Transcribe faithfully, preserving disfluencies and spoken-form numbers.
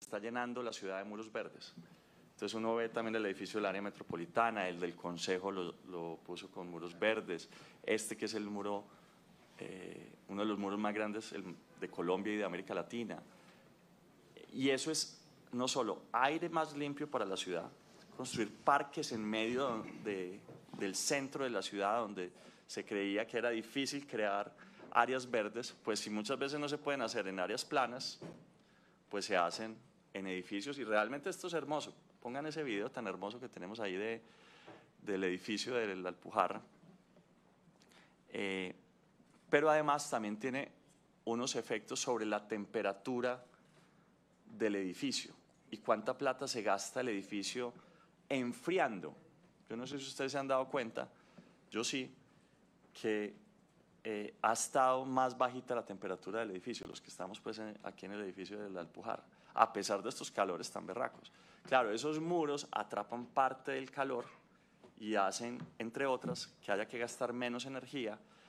está llenando la ciudad de muros verdes. Entonces uno ve también el edificio del área metropolitana, el del Consejo lo, lo puso con muros verdes, este que es el muro, eh, uno de los muros más grandes el, de Colombia y de América Latina. Y eso es no solo aire más limpio para la ciudad, construir parques en medio de, del centro de la ciudad donde se creía que era difícil crear áreas verdes, pues si muchas veces no se pueden hacer en áreas planas, pues se hacen en edificios y realmente esto es hermoso. Pongan ese video tan hermoso que tenemos ahí de, del edificio de la Alpujarra. Eh, pero además también tiene unos efectos sobre la temperatura del edificio y cuánta plata se gasta el edificio enfriando. Yo no sé si ustedes se han dado cuenta, yo sí, que eh, ha estado más bajita la temperatura del edificio, los que estamos pues en, aquí en el edificio de la Alpujarra, a pesar de estos calores tan berracos. Claro, esos muros atrapan parte del calor y hacen, entre otras, que haya que gastar menos energía